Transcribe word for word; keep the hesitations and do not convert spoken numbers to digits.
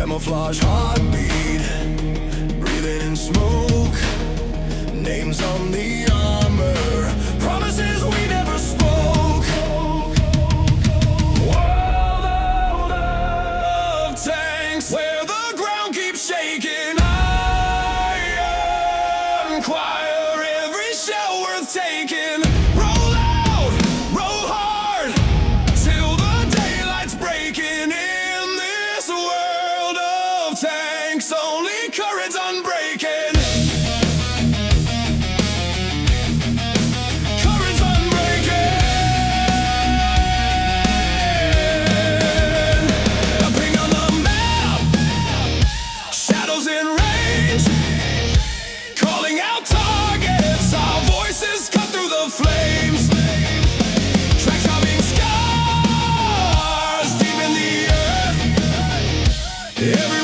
camouflage heartbeat, breathing in smoke, names on the armor, promises we never spoke. World of tanks, where the ground keeps shaking. Iron choir, every shell worth taking. Roll out, roll hard, till the daylight's breaking. In this world of tanks, only courage unbreaking. Courage unbreaking. A ping on the map, shadows in range, calling out targets. Our voices cut through the flames. Tracks carving scars deep in the earth. Every